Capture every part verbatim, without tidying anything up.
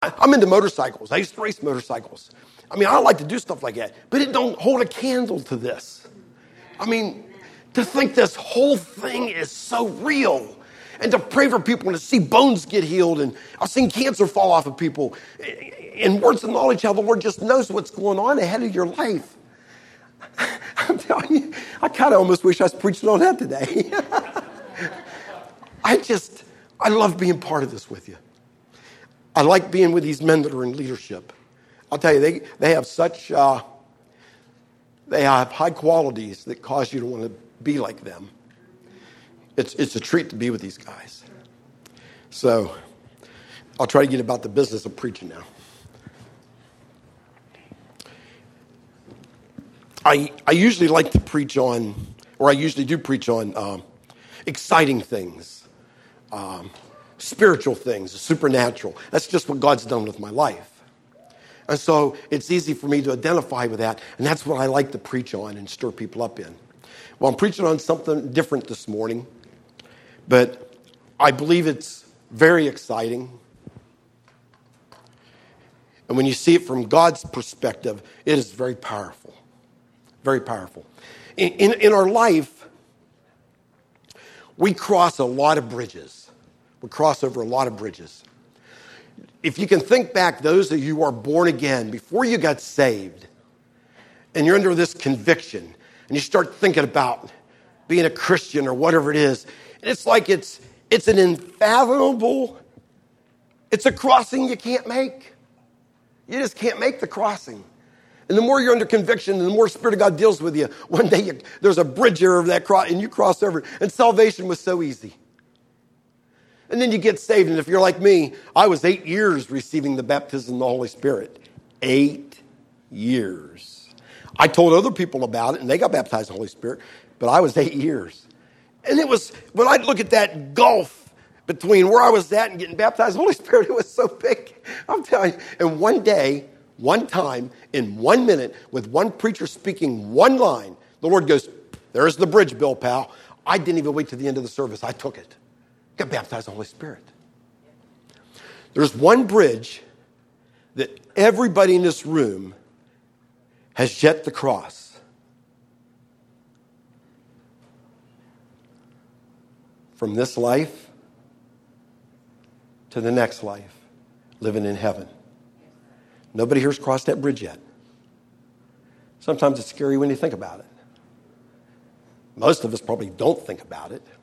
I'm into motorcycles. I used to race motorcycles. I mean, I like to do stuff like that, but it don't hold a candle to this. I mean, to think this whole thing is so real, and to pray for people and to see bones get healed, and I've seen cancer fall off of people, and words of knowledge how the Lord just knows what's going on ahead of your life. I'm telling you, I kind of almost wish I was preaching on that today. I just, I love being part of this with you. I like being with these men that are in leadership. I'll tell you, they, they have such, uh, they have high qualities that cause you to want to be like them. It's, it's a treat to be with these guys. So I'll try to get about the business of preaching now. I, I usually like to preach on, or I usually do preach on um, exciting things. Um, spiritual things, supernatural. That's just what God's done with my life. And so it's easy for me to identify with that, and that's what I like to preach on and stir people up in. Well, I'm preaching on something different this morning, but I believe it's very exciting. And when you see it from God's perspective, it is very powerful. Very powerful. In, in, in our life, we cross a lot of bridges. We cross over a lot of bridges. If you can think back, those of you who are born again, before you got saved, and you're under this conviction, and you start thinking about being a Christian or whatever it is, and it's like it's it's an unfathomable, it's a crossing you can't make. You just can't make the crossing. And the more you're under conviction, and the more Spirit of God deals with you, one day you, there's a bridge here over that cross, and you cross over it. And salvation was so easy. And then you get saved, and if you're like me, I was eight years receiving the baptism of the Holy Spirit. Eight years. I told other people about it, and they got baptized in the Holy Spirit, but I was eight years. And it was, when I look at that gulf between where I was at and getting baptized in the Holy Spirit, it was so big. I'm telling you. And one day, one time, in one minute, with one preacher speaking one line, the Lord goes, there's the bridge, Bill Powell. I didn't even wait to the end of the service. I took it. Got baptized in the Holy Spirit. There's one bridge that everybody in this room has yet to cross. From this life to the next life, living in heaven. Nobody here's crossed that bridge yet. Sometimes it's scary when you think about it. Most of us probably don't think about it.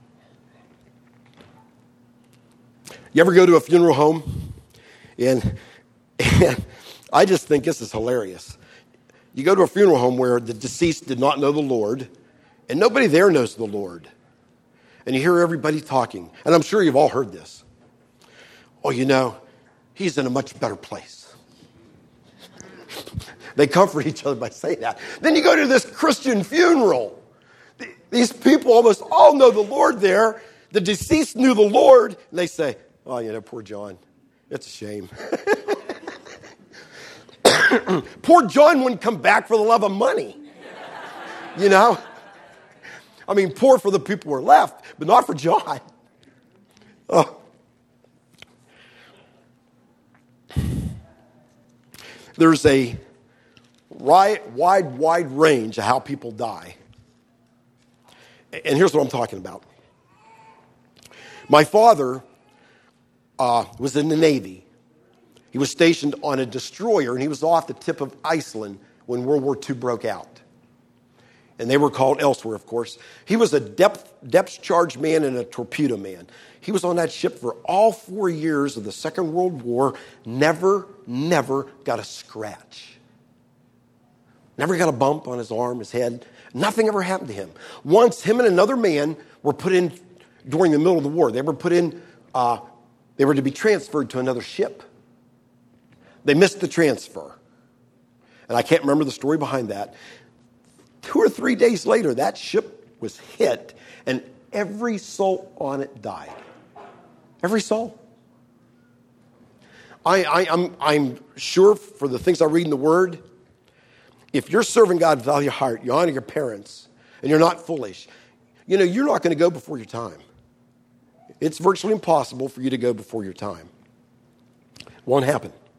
You ever go to a funeral home? And, and I just think this is hilarious. You go to a funeral home where the deceased did not know the Lord, and nobody there knows the Lord. And you hear everybody talking. And I'm sure you've all heard this. Oh, you know, he's in a much better place. They comfort each other by saying that. Then you go to this Christian funeral. These people almost all know the Lord there. The deceased knew the Lord. And they say, oh, you know, poor John. It's a shame. Poor John wouldn't come back for the love of money. You know? I mean, poor for the people who are left, but not for John. Oh. There's a wide, wide, wide range of how people die. And here's what I'm talking about. My father uh, was in the Navy. He was stationed on a destroyer, and he was off the tip of Iceland when World War Two broke out. And they were called elsewhere, of course. He was a depth, depth charge man and a torpedo man. He was on that ship for all four years of the Second World War, never, never got a scratch. Never got a bump on his arm, his head. Nothing ever happened to him. Once, him and another man were put in during the middle of the war. They were put in, uh, they were to be transferred to another ship. They missed the transfer. And I can't remember the story behind that. Two or three days later, that ship was hit, and every soul on it died. Every soul. I, I, I'm, I'm sure for the things I read in the Word, if you're serving God with all your heart, you honor your parents, and you're not foolish, you know, you're not going to go before your time. It's virtually impossible for you to go before your time. It won't happen.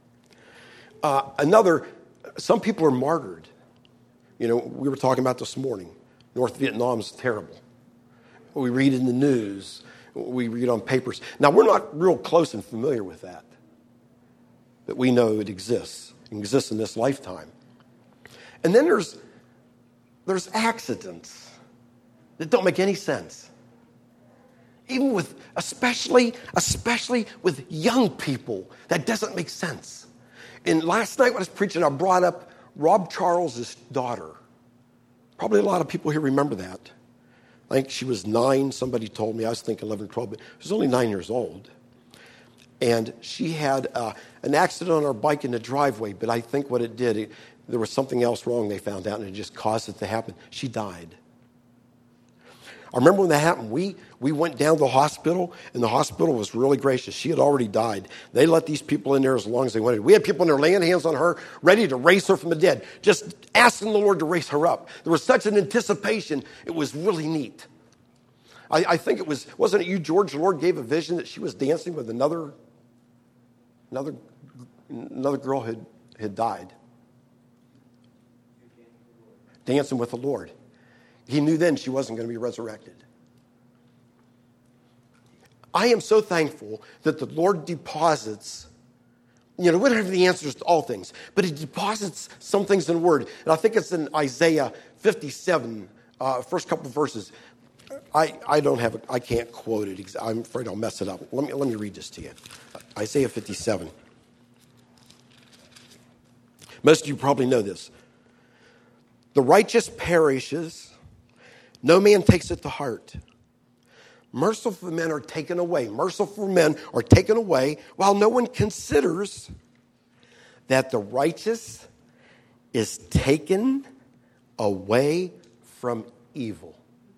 Uh, another, some people are martyred. You know, we were talking about this morning. North Vietnam is terrible. We read in the news. We read on papers. Now, we're not real close and familiar with that. But we know it exists. It exists in this lifetime. And then there's, there's accidents that don't make any sense. Even with, especially, especially with young people, that doesn't make sense. And last night when I was preaching, I brought up Rob Charles' daughter. Probably a lot of people here remember that. I think she was nine. Somebody told me. I was thinking eleven, twelve, but she was only nine years old. And she had uh, an accident on her bike in the driveway, but I think what it did, it, there was something else wrong, they found out, and it just caused it to happen. She died. I remember when that happened, we, we went down to the hospital, and the hospital was really gracious. She had already died. They let these people in there as long as they wanted. We had people in there laying hands on her, ready to raise her from the dead, just asking the Lord to raise her up. There was such an anticipation. It was really neat. I, I think it was, wasn't it you, George, the Lord gave a vision that she was dancing with another, another, another girl had, had died. Dancing with the Lord. He knew then she wasn't going to be resurrected. I am so thankful that the Lord deposits, you know, we don't have the answers to all things, but he deposits some things in the Word. And I think it's in Isaiah fifty-seven, uh, first couple of verses. I, I don't have it, I can't quote it. I'm afraid I'll mess it up. Let me, let me read this to you. Isaiah fifty-seven. Most of you probably know this. The righteous perishes. No man takes it to heart. Merciful men are taken away. Merciful men are taken away while no one considers that the righteous is taken away from evil.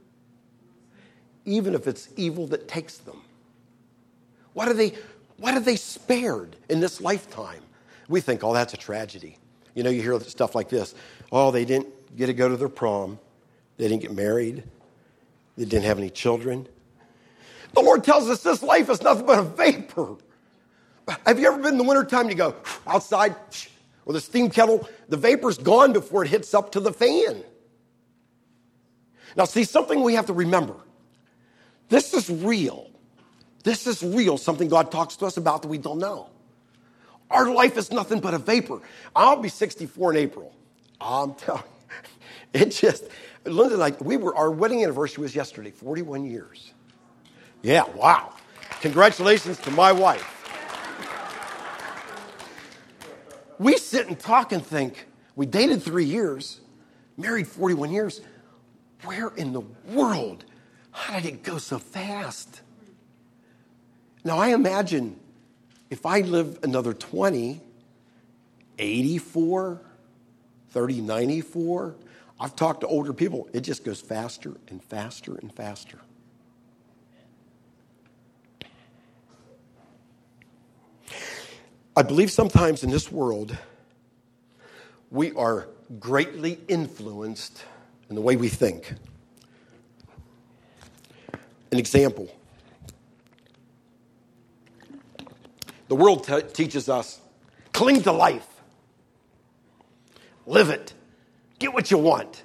Even if it's evil that takes them. What are they, what are they spared in this lifetime? We think, oh, that's a tragedy. You know, you hear stuff like this. Oh, they didn't get to go to their prom. They didn't get married. They didn't have any children. The Lord tells us this life is nothing but a vapor. Have you ever been in the wintertime and you go outside with a steam kettle? The vapor's gone before it hits up to the fan. Now, see, something we have to remember. This is real. This is real, something God talks to us about that we don't know. Our life is nothing but a vapor. I'll be sixty-four in April. I'm telling you. It just... Linda and I, we were, our wedding anniversary was yesterday, forty-one years. Yeah, wow. Congratulations to my wife. We sit and talk and think, we dated three years, married forty-one years. Where in the world? How did it go so fast? Now, I imagine if I live another twenty, eighty-four, thirty, ninety-four, I've talked to older people. It just goes faster and faster and faster. I believe sometimes in this world, we are greatly influenced in the way we think. An example. The world te- teaches us, cling to life. Live it. Get what you want.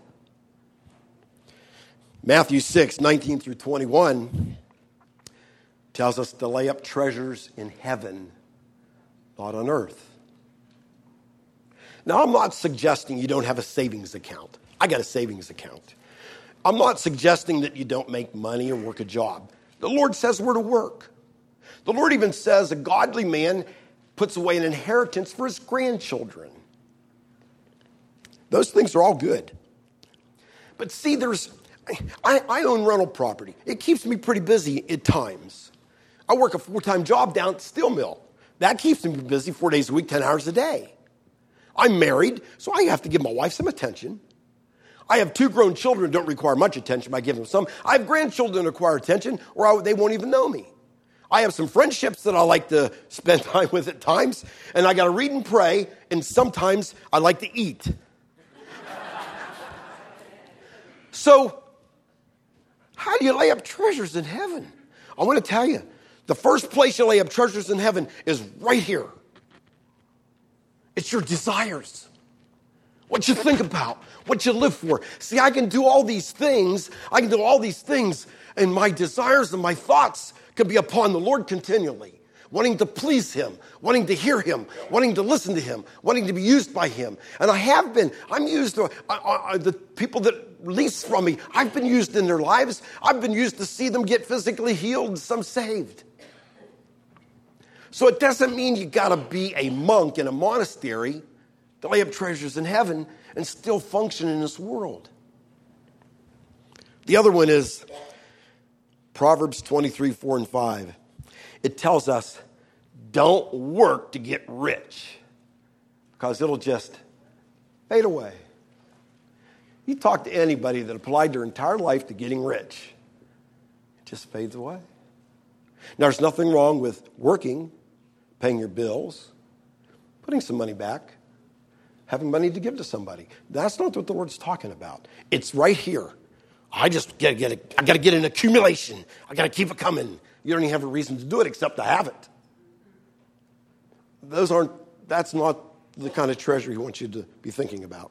Matthew six, nineteen through twenty-one tells us to lay up treasures in heaven, not on earth. Now, I'm not suggesting you don't have a savings account. I got a savings account. I'm not suggesting that you don't make money or work a job. The Lord says we're to work. The Lord even says a godly man puts away an inheritance for his grandchildren. Those things are all good. But see, there's, I, I own rental property. It keeps me pretty busy at times. I work a full-time job down at the steel mill. That keeps me busy four days a week, ten hours a day. I'm married, so I have to give my wife some attention. I have two grown children that don't require much attention, but I give them some. I have grandchildren that require attention, or I, they won't even know me. I have some friendships that I like to spend time with at times, and I got to read and pray, and sometimes I like to eat. So, how do you lay up treasures in heaven? I want to tell you, the first place you lay up treasures in heaven is right here. It's It's your desires. What you think about, what you live for. See, I can do all these things. I can do all these things, and my desires and my thoughts can be upon the Lord continually, wanting to please him, wanting to hear him, wanting to listen to him, wanting to be used by him. And I have been. I'm used. Uh, uh, the people that release from me, I've been used in their lives. I've been used to see them get physically healed and some saved. So it doesn't mean you got to be a monk in a monastery to lay up treasures in heaven and still function in this world. The other one is Proverbs twenty-three, four and five. It tells us, don't work to get rich, because it'll just fade away. You talk to anybody that applied their entire life to getting rich, it just fades away. Now, there's nothing wrong with working, paying your bills, putting some money back, having money to give to somebody. That's not what the Lord's talking about. It's right here. I just gotta get a, I gotta get an accumulation. I gotta keep it coming. You don't even have a reason to do it except to have it. Those aren't, that's not the kind of treasure he wants you to be thinking about.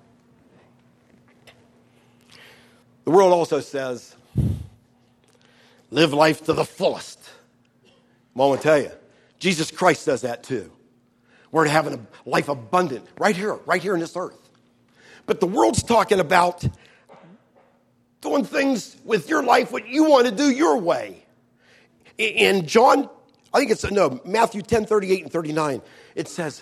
The world also says, live life to the fullest. I'm going to tell you, Jesus Christ says that too. We're to have a life abundant right here, right here in this earth. But the world's talking about doing things with your life, what you want to do your way. In John, I think it's, no, Matthew ten, thirty-eight and thirty-nine, it says,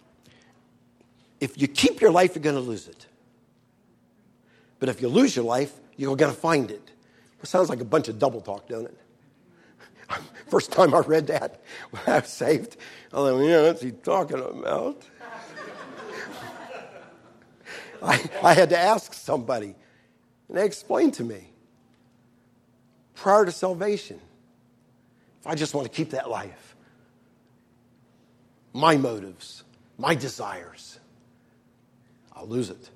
if you keep your life, you're going to lose it. But if you lose your life, you're going to find it. It sounds like a bunch of double talk, don't it? First time I read that when I was saved, I thought, yeah, what's he talking about? I, I had to ask somebody, and they explained to me. Prior to salvation, if I just want to keep that life, my motives, my desires, I'll lose it.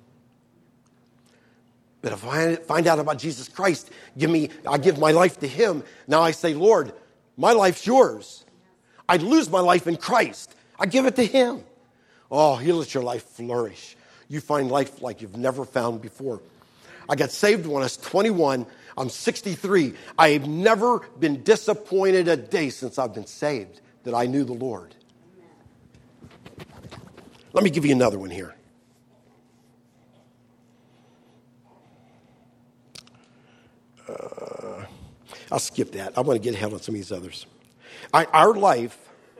But if I find out about Jesus Christ, give me, I give my life to him. Now I say, Lord, my life's yours. I'd lose my life in Christ. I give it to him. Oh, he'll let your life flourish. You find life like you've never found before. I got saved when I was twenty-one. I'm sixty-three. I've never been disappointed a day since I've been saved that I knew the Lord. Let me give you another one here. Uh, I'll skip that. I want to get ahead on some of these others. I, our life,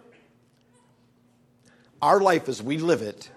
our life as we live it,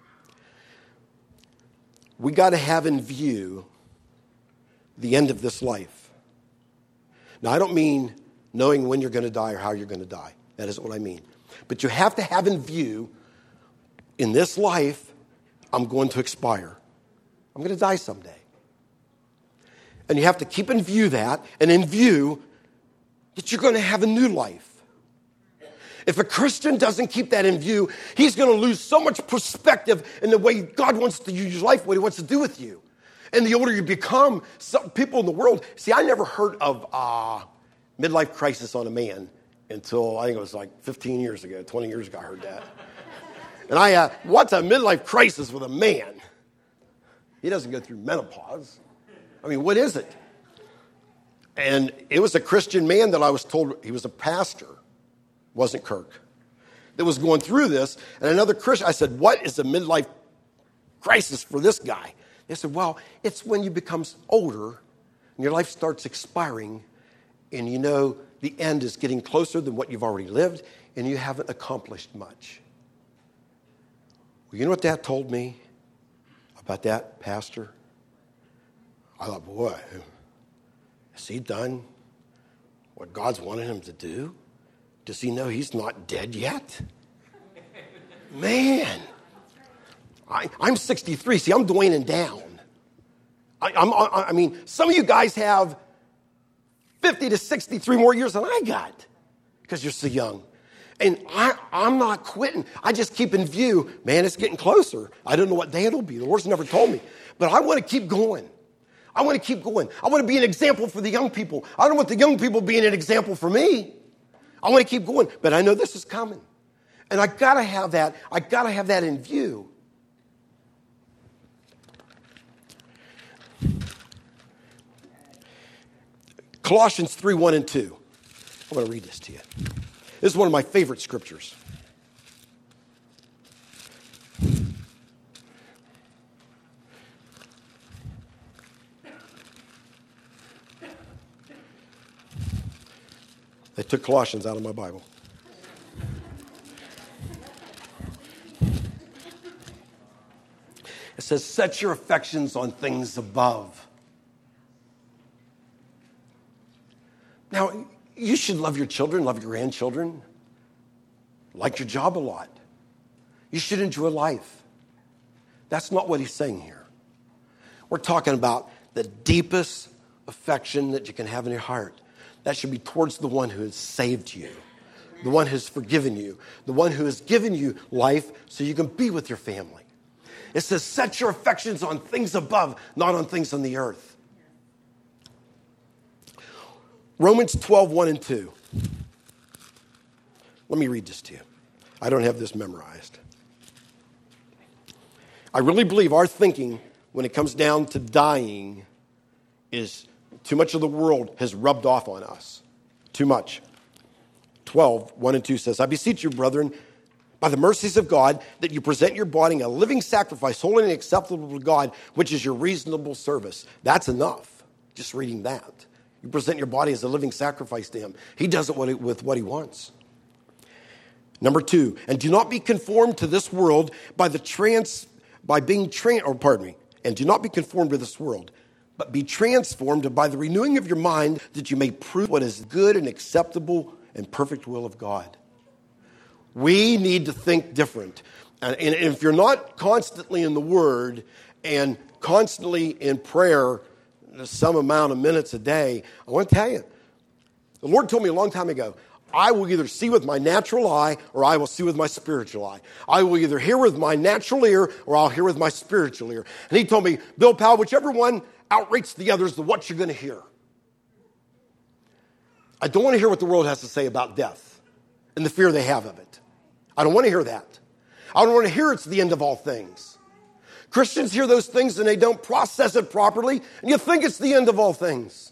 we got to have in view the end of this life. Now, I don't mean knowing when you're going to die or how you're going to die. That isn't what I mean. But you have to have in view, in this life, I'm going to expire. I'm going to die someday. And you have to keep in view that, and in view that you're going to have a new life. If a Christian doesn't keep that in view, he's going to lose so much perspective in the way God wants to use your life, what he wants to do with you. And the older you become, some people in the world, see, I never heard of uh, midlife crisis on a man until I think it was like fifteen years ago, twenty years ago I heard that. And I, uh, what's a midlife crisis with a man? He doesn't go through menopause. I mean, what is it? And it was a Christian man that I was told, he was a pastor, wasn't Kirk, that was going through this. And another Christian, I said, what is a midlife crisis for this guy? They said, well, it's when you become older and your life starts expiring and you know the end is getting closer than what you've already lived and you haven't accomplished much. Well, you know what that told me about that pastor? I thought, boy, has he done what God's wanted him to do? Does he know he's not dead yet? Man, I, I'm sixty-three. See, I'm dwindling down. I, I'm, I, I mean, some of you guys have fifty to sixty-three more years than I got because you're so young. And I, I'm not quitting. I just keep in view, man, it's getting closer. I don't know what day it'll be. The Lord's never told me. But I want to keep going. I want to keep going. I want to be an example for the young people. I don't want the young people being an example for me. I want to keep going. But I know this is coming. And I gotta have that, I gotta have that in view. Colossians three, one and two. I'm going to read this to you. This is one of my favorite scriptures. They took Colossians out of my Bible. It says, set your affections on things above. Now, you should love your children, love your grandchildren, like your job a lot. You should enjoy life. That's not what he's saying here. We're talking about the deepest affection that you can have in your heart. That should be towards the one who has saved you, the one who has forgiven you, the one who has given you life so you can be with your family. It says, set your affections on things above, not on things on the earth. Romans twelve, one and two. Let me read this to you. I don't have this memorized. I really believe our thinking when it comes down to dying is too much of the world has rubbed off on us. Too much. twelve, one and two says, I beseech you, brethren, by the mercies of God, that you present your body a living sacrifice, holy and acceptable to God, which is your reasonable service. That's enough, just reading that. You present your body as a living sacrifice to him. He does it with what he wants. Number two, and do not be conformed to this world by the trans, by being trans, or pardon me, and do not be conformed to this world, but be transformed by the renewing of your mind, that you may prove what is good and acceptable and perfect will of God. We need to think different. And if you're not constantly in the Word and constantly in prayer, some amount of minutes a day, I want to tell you, the Lord told me a long time ago, I will either see with my natural eye or I will see with my spiritual eye. I will either hear with my natural ear or I'll hear with my spiritual ear. And he told me, Bill Powell, whichever one outrates the others, the what you're going to hear. I don't want to hear what the world has to say about death and the fear they have of it. I don't want to hear that. I don't want to hear it's the end of all things. Christians hear those things and they don't process it properly, and you think it's the end of all things.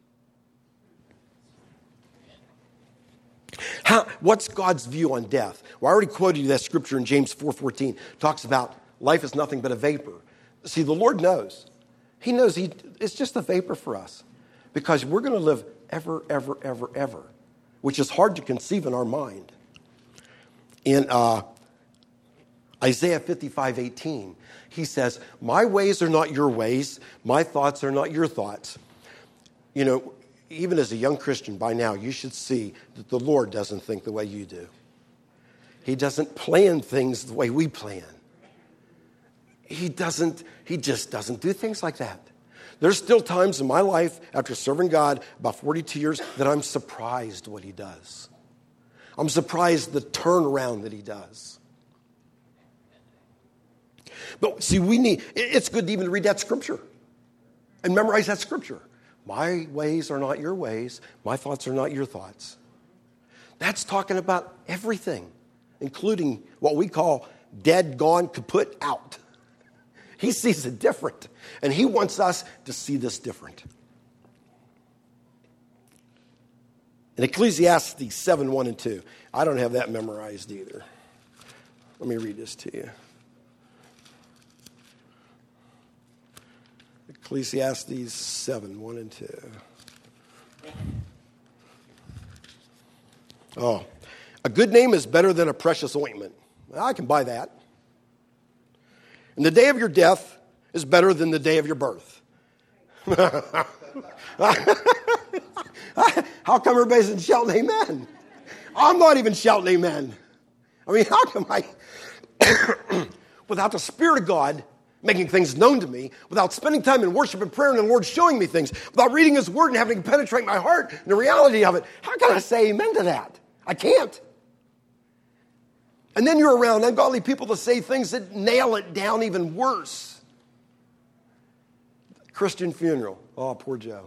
How, what's God's view on death? Well, I already quoted you that scripture in James four fourteen. Talks about life is nothing but a vapor. See, the Lord knows. He knows he, it's just a vapor for us because we're going to live ever, ever, ever, ever, which is hard to conceive in our mind. In uh, Isaiah fifty-five eighteen, he says, my ways are not your ways. My thoughts are not your thoughts. You know, even as a young Christian by now, you should see that the Lord doesn't think the way you do. He doesn't plan things the way we plan. He doesn't, he just doesn't do things like that. There's still times in my life after serving God about forty-two years that I'm surprised what he does. I'm surprised the turnaround that he does. But see, we need, it's good to even read that scripture and memorize that scripture. My ways are not your ways. My thoughts are not your thoughts. That's talking about everything, including what we call dead, gone, kaput, out. He sees it different, and he wants us to see this different. In Ecclesiastes seven, one and two, I don't have that memorized either. Let me read this to you. Ecclesiastes seven, one and two. Oh, a good name is better than a precious ointment. Well, I can buy that. And the day of your death is better than the day of your birth. How come everybody's shouting amen? I'm not even shouting amen. I mean, how come I, without the Spirit of God making things known to me, without spending time in worship and prayer and the Lord showing me things, without reading his word and having it penetrate my heart and the reality of it, how can I say amen to that? I can't. And then you're around ungodly people to say things that nail it down even worse. Christian funeral. Oh, poor Joe.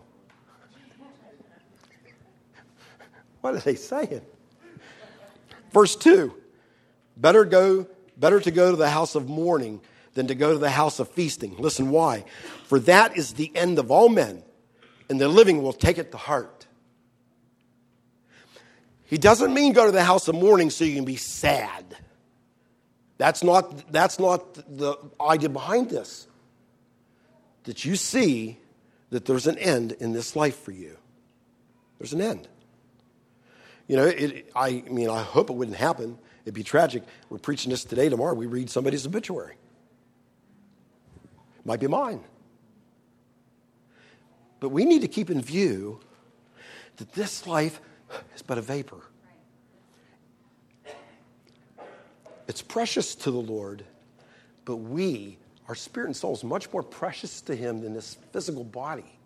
What are they saying? Verse two. Better go, better to go to the house of mourning than to go to the house of feasting. Listen, why? For that is the end of all men, and the living will take it to heart. He doesn't mean go to the house of mourning so you can be sad. That's not, that's not the idea behind this. That you see that there's an end in this life for you. There's an end. You know, it, I mean, I hope it wouldn't happen. It'd be tragic. We're preaching this today. Tomorrow we read somebody's obituary. Might be mine. But we need to keep in view that this life is but a vapor. It's precious to the Lord, but we, our spirit and soul, is much more precious to him than this physical body.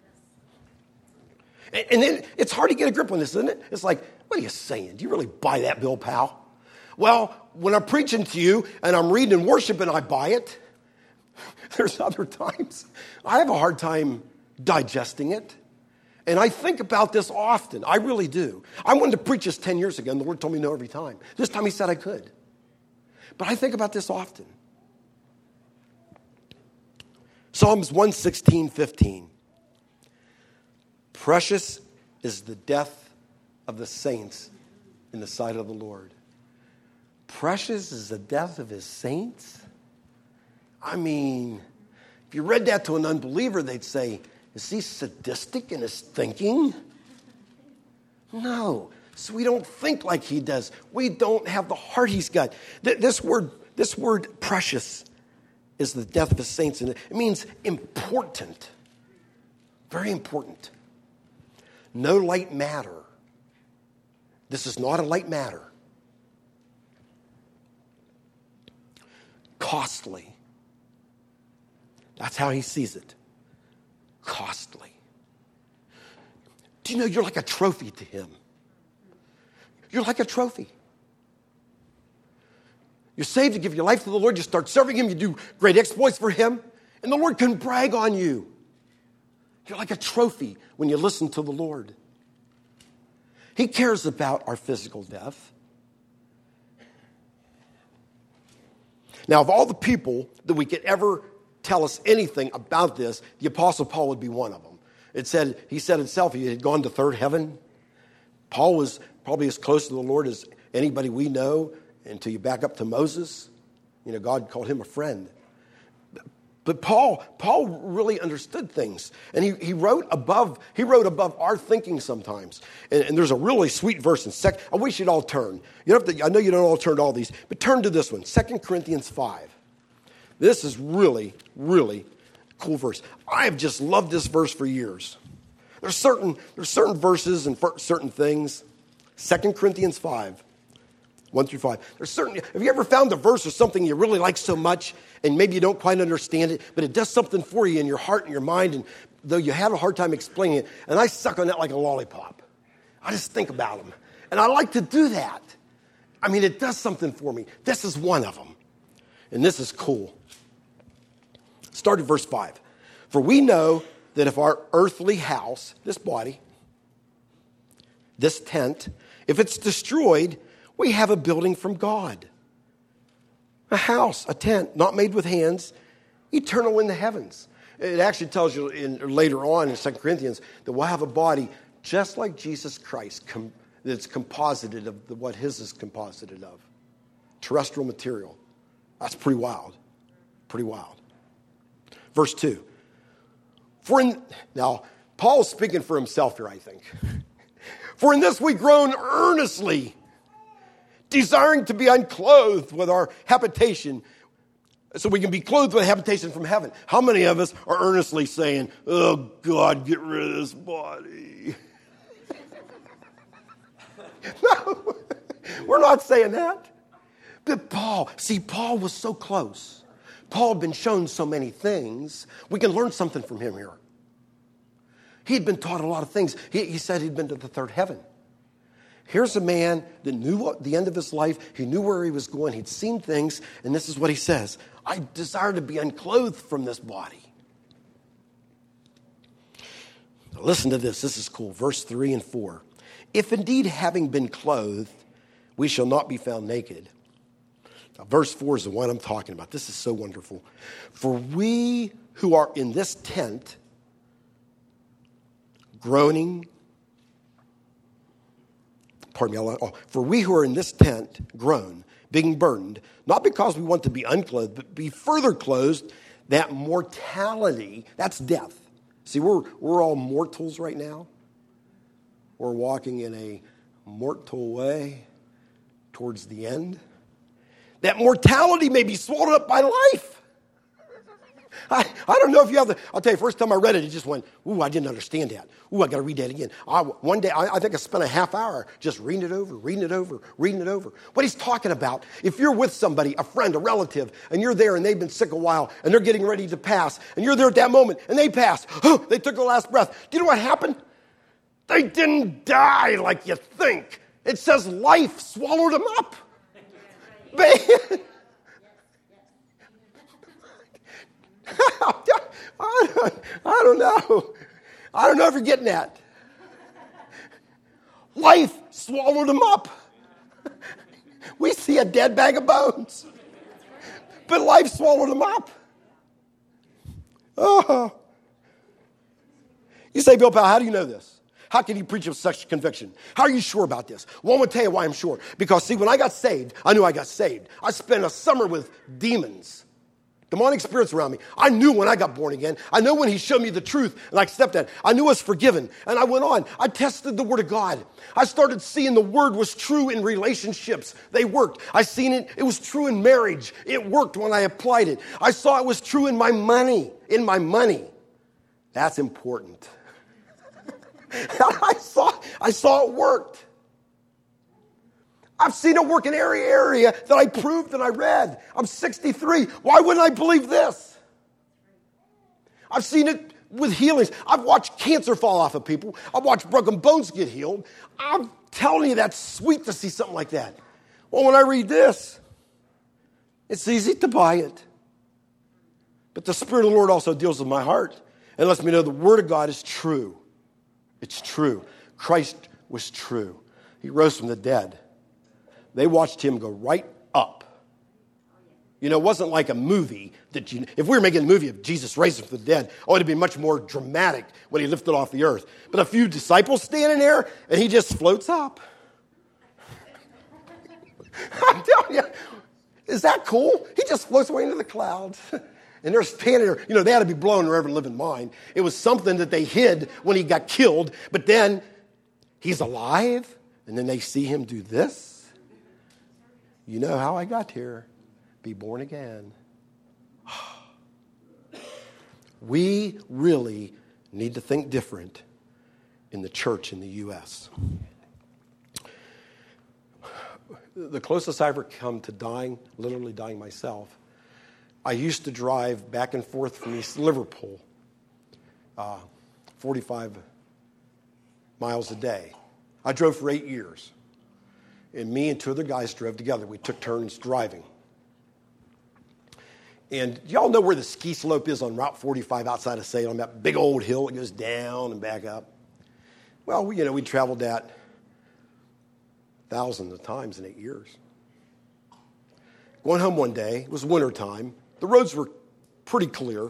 And, and then it's hard to get a grip on this, isn't it? It's like, what are you saying? Do you really buy that, Bill Powell? Well, when I'm preaching to you and I'm reading and worshiping, I buy it. There's other times I have a hard time digesting it. And I think about this often. I really do. I wanted to preach this ten years ago, and the Lord told me no every time. This time he said I could. But I think about this often. Psalms one sixteen, fifteen. Precious is the death of the saints in the sight of the Lord. Precious is the death of his saints? I mean, if you read that to an unbeliever, they'd say, is he sadistic in his thinking? No. So we don't think like he does. We don't have the heart he's got. This word, this word precious is the death of his saints. And it means important. Very important. No light matter. This is not a light matter. Costly. That's how he sees it. Costly. Do you know you're like a trophy to him? You're like a trophy. You're saved to give your life to the Lord. You start serving him. You do great exploits for him. And the Lord can brag on you. You're like a trophy when you listen to the Lord. He cares about our physical death. Now, of all the people that we could ever tell us anything about this, the Apostle Paul would be one of them. It said, he said himself, he had gone to third heaven. Paul was probably as close to the Lord as anybody we know until you back up to Moses. You know, God called him a friend. But Paul, Paul really understood things. And he, he wrote above, he wrote above our thinking sometimes. And, and there's a really sweet verse in Second. I wish you'd all turn. You don't have to, I know you don't all turn to all these, but turn to this one, Second Corinthians five. This is really, really cool verse. I have just loved this verse for years. There's certain, there's certain verses and certain things. Second Corinthians five, one through five. There's certain, have you ever found a verse or something you really like so much and maybe you don't quite understand it, but it does something for you in your heart and your mind, and though you have a hard time explaining it, and I suck on that like a lollipop. I just think about them. And I like to do that. I mean, it does something for me. This is one of them. And this is cool. Start at verse five. For we know that if our earthly house, this body, this tent, if it's destroyed, we have a building from God. A house, a tent, not made with hands, eternal in the heavens. It actually tells you in, later on in Second Corinthians that we'll have a body just like Jesus Christ com, that's composited of the, what his is composited of. Terrestrial material. That's pretty wild. Pretty wild. Verse two. For in, now, Paul's speaking for himself here, I think. For in this we groan earnestly, desiring to be unclothed with our habitation, so we can be clothed with habitation from heaven. How many of us are earnestly saying, oh, God, get rid of this body? No, we're not saying that. But Paul, see, Paul was so close. Paul had been shown so many things. We can learn something from him here. He had been taught a lot of things. He, he said he'd been to the third heaven. Here's a man that knew what, the end of his life. He knew where he was going. He'd seen things. And this is what he says. I desire to be unclothed from this body. Now listen to this. This is cool. Verse three and four. If indeed having been clothed, we shall not be found naked. Verse four is the one I'm talking about. This is so wonderful. For we who are in this tent, groaning, pardon me, oh, for we who are in this tent groan, being burdened, not because we want to be unclothed, but be further clothed, that mortality, that's death. See, we're, we're all mortals right now. We're walking in a mortal way towards the end. That mortality may be swallowed up by life. I, I don't know if you have the, I'll tell you, first time I read it, it just went, ooh, I didn't understand that. Ooh, I got to read that again. I, one day, I, I think I spent a half hour just reading it over, reading it over, reading it over. What he's talking about, if you're with somebody, a friend, a relative, and you're there and they've been sick a while and they're getting ready to pass, and you're there at that moment and they passed, oh, they took the last breath. Do you know what happened? They didn't die like you think. It says life swallowed them up. Man. I, don't, I don't know. I don't know if you're getting that. Life swallowed them up. We see a dead bag of bones. But life swallowed them up. Oh. You say, Bill Powell, how do you know this? How can you preach with such conviction? How are you sure about this? Well, I'm going to tell you why I'm sure. Because, see, when I got saved, I knew I got saved. I spent a summer with demons, demonic spirits around me. I knew when I got born again. I know when he showed me the truth and I accepted that. I knew I was forgiven. And I went on. I tested the Word of God. I started seeing the Word was true in relationships. They worked. I seen it. It was true in marriage. It worked when I applied it. I saw it was true in my money. In my money. That's important. I saw, I saw it worked. I've seen it work in every area that I proved that I read. I'm sixty-three. Why wouldn't I believe this? I've seen it with healings. I've watched cancer fall off of people. I've watched broken bones get healed. I'm telling you, that's sweet to see something like that. Well, when I read this, it's easy to buy it. But the Spirit of the Lord also deals with my heart and lets me know the Word of God is true. It's true. Christ was true. He rose from the dead. They watched him go right up. You know, it wasn't like a movie that you, if we were making a movie of Jesus raising from the dead, oh, it'd be much more dramatic when he lifted off the earth. But a few disciples standing there and he just floats up. I'm telling you, is that cool? He just floats away into the clouds. And they're standing there. You know, they had to be blowing their ever living mind. It was something that they hid when he got killed. But then he's alive. And then they see him do this. You know how I got here. Be born again. We really need to think different in the church in the U S The closest I ever come to dying, literally dying myself, I used to drive back and forth from East Liverpool, uh, forty-five miles a day. I drove for eight years. And me and two other guys drove together. We took turns driving. And y'all know where the ski slope is on Route forty-five outside of Salem, that big old hill that goes down and back up. Well, we, you know, we traveled that thousands of times in eight years. Going home one day, it was wintertime. The roads were pretty clear.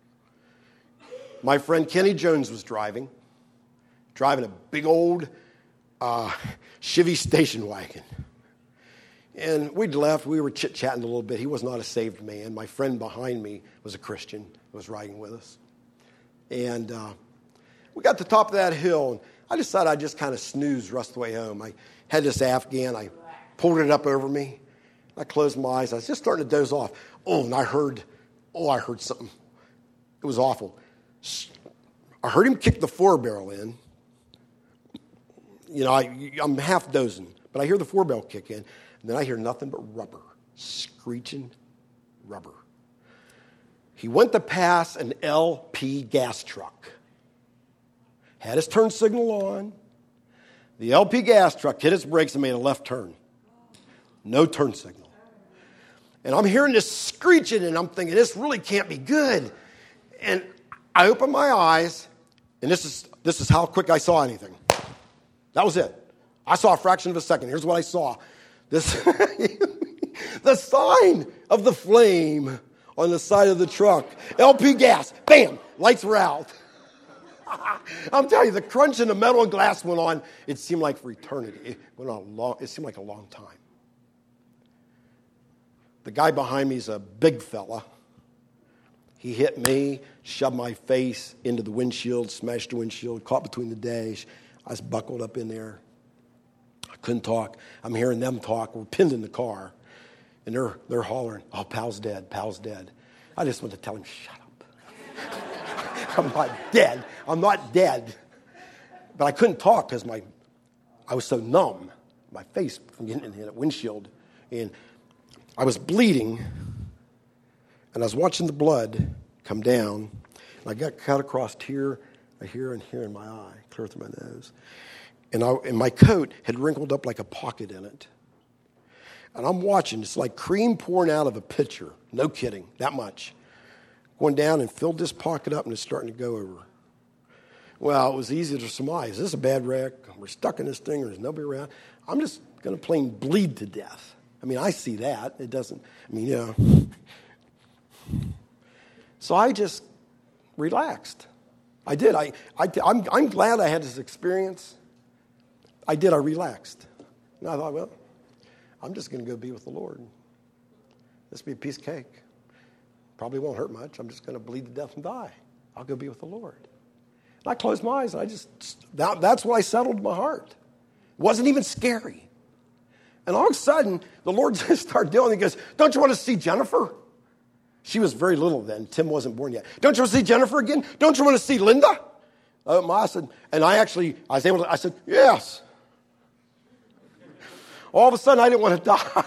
My friend Kenny Jones was driving, driving a big old uh, Chevy station wagon. And we'd left. We were chit-chatting a little bit. He was not a saved man. My friend behind me was a Christian, was riding with us. And uh, we got to the top of that hill, and I decided I'd just kind of snooze the rest of the way home. I had this Afghan. I pulled it up over me. I closed my eyes. I was just starting to doze off. Oh, and I heard, oh, I heard something. It was awful. I heard him kick the four-barrel in. You know, I, I'm half dozing, but I hear the four-barrel kick in, and then I hear nothing but rubber, screeching rubber. He went to pass an L P gas truck. Had his turn signal on. The L P gas truck hit its brakes and made a left turn. No turn signal. And I'm hearing this screeching, and I'm thinking, this really can't be good. And I open my eyes, and this is this is how quick I saw anything. That was it. I saw a fraction of a second. Here's what I saw. This the the sign of the flame on the side of the truck. L P gas. Bam. Lights were out. I'm telling you, the crunch in the metal and glass went on. It seemed like for eternity. It went on long. It seemed like a long time. The guy behind me is a big fella. He hit me, shoved my face into the windshield, smashed the windshield, caught between the dash. I was buckled up in there. I couldn't talk. I'm hearing them talk. We're pinned in the car. And they're they're hollering, oh, Pal's dead, Pal's dead. I just want to tell him, shut up. I'm not dead. I'm not dead. But I couldn't talk because my I was so numb. My face from getting in the windshield. And I was bleeding. And I was watching the blood come down. And I got cut across here, here, and here in my eye, clear through my nose. And, I, and my coat had wrinkled up like a pocket in it. And I'm watching. It's like cream pouring out of a pitcher. No kidding, that much. Going down and filled this pocket up, and it's starting to go over. Well, it was easy to surmise. Is this a bad wreck? We're stuck in this thing, or there's nobody around. I'm just going to plain bleed to death. I mean, I see that. It doesn't, I mean, yeah. So I just relaxed. I did. I, I, I'm, I'm glad I had this experience. I did. I relaxed. And I thought, well, I'm just going to go be with the Lord. This will be a piece of cake. Probably won't hurt much. I'm just going to bleed to death and die. I'll go be with the Lord. And I closed my eyes, and I just, that, that's what I settled in my heart. It wasn't even scary. And all of a sudden, the Lord just started doing it. He goes, don't you want to see Jennifer? She was very little then. Tim wasn't born yet. Don't you want to see Jennifer again? Don't you want to see Linda? Um, I said, and I actually, I was able to, I said, yes. All of a sudden, I didn't want to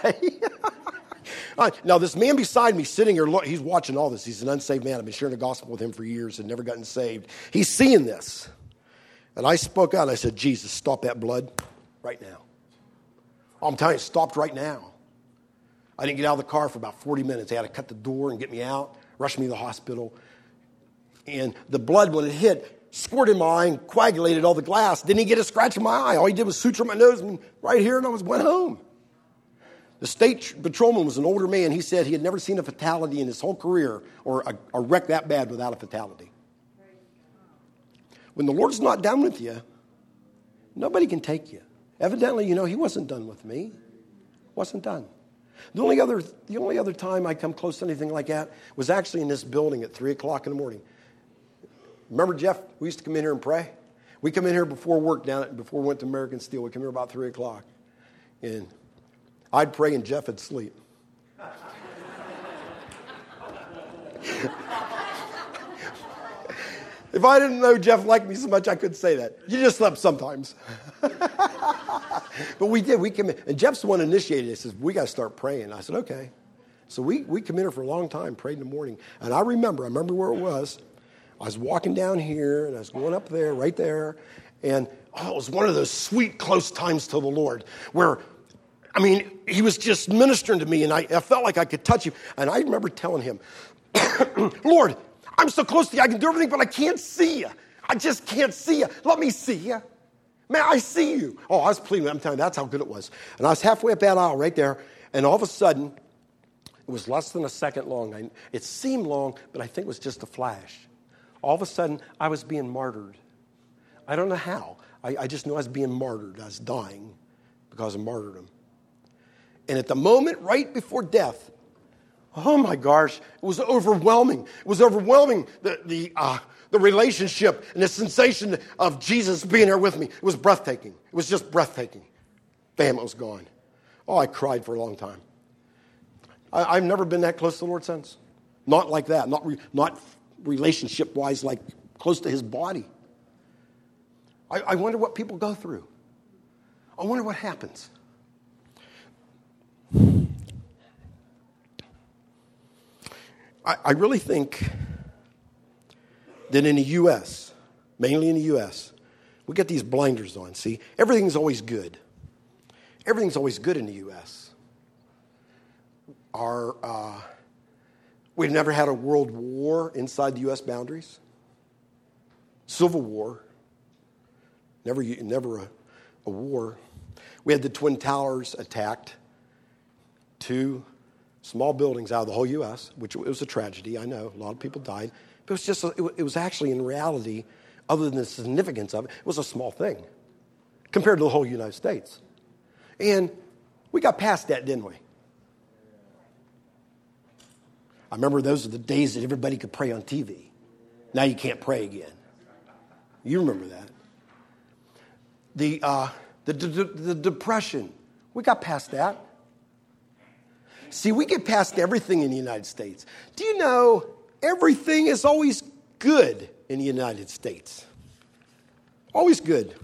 die. Now, this man beside me sitting here, he's watching all this. He's an unsaved man. I've been sharing the gospel with him for years and never gotten saved. He's seeing this. And I spoke out. I said, Jesus, stop that blood right now. I'm telling you, it stopped right now. I didn't get out of the car for about forty minutes. They had to cut the door and get me out, rush me to the hospital. And the blood, when it hit, squirted in my eye and coagulated all the glass. Didn't he get a scratch in my eye? All he did was suture my nose and right here, and I was went home. The state patrolman was an older man. He said he had never seen a fatality in his whole career or a, a wreck that bad without a fatality. When the Lord's not done with you, nobody can take you. Evidently, you know, he wasn't done with me. Wasn't done. The only other the only other time I come close to anything like that was actually in this building at three o'clock in the morning. Remember, Jeff, we used to come in here and pray? We come in here before work down at, before we went to American Steel. We come here about three o'clock. And I'd pray and Jeff would sleep. If I didn't know Jeff liked me so much, I couldn't say that. You just slept sometimes. But we did. We came in. And Jeff's the one who initiated it. He says, we got to start praying. I said, okay. So we, we come in here for a long time, prayed in the morning. And I remember, I remember where it was. I was walking down here, and I was going up there, right there. And oh, it was one of those sweet, close times to the Lord where, I mean, he was just ministering to me, and I, I felt like I could touch him. And I remember telling him, Lord, I'm so close to you, I can do everything, but I can't see you. I just can't see you. Let me see you. Man, I see you. Oh, I was pleading. I'm telling you, that's how good it was. And I was halfway up that aisle right there, and all of a sudden, it was less than a second long. I, it seemed long, but I think it was just a flash. All of a sudden, I was being martyred. I don't know how. I, I just knew I was being martyred. I was dying because of martyrdom. And at the moment right before death, oh my gosh, it was overwhelming. It was overwhelming, the the uh, the relationship and the sensation of Jesus being there with me. It was breathtaking. It was just breathtaking. Bam, it was gone. Oh, I cried for a long time. I, I've never been that close to the Lord since. Not like that. Not re, not relationship-wise, like close to his body. I, I wonder what people go through. I wonder what happens. I, I really think that in the U S, mainly in the U S, we get these blinders on, see? Everything's always good. Everything's always good in the U S. Our, uh, we've never had a world war inside the U S boundaries. Civil war. Never, never a, a war. We had the Twin Towers attacked. Two Small buildings out of the whole U S, which it was a tragedy, I know. A lot of people died. But it was just, a, it was actually in reality, other than the significance of it, it was a small thing compared to the whole United States. And we got past that, didn't we? I remember those are the days that everybody could pray on T V. Now you can't pray again. You remember that. The, uh, the, the, the depression, we got past that. See, we get past everything in the United States. Do you know everything is always good in the United States? Always good.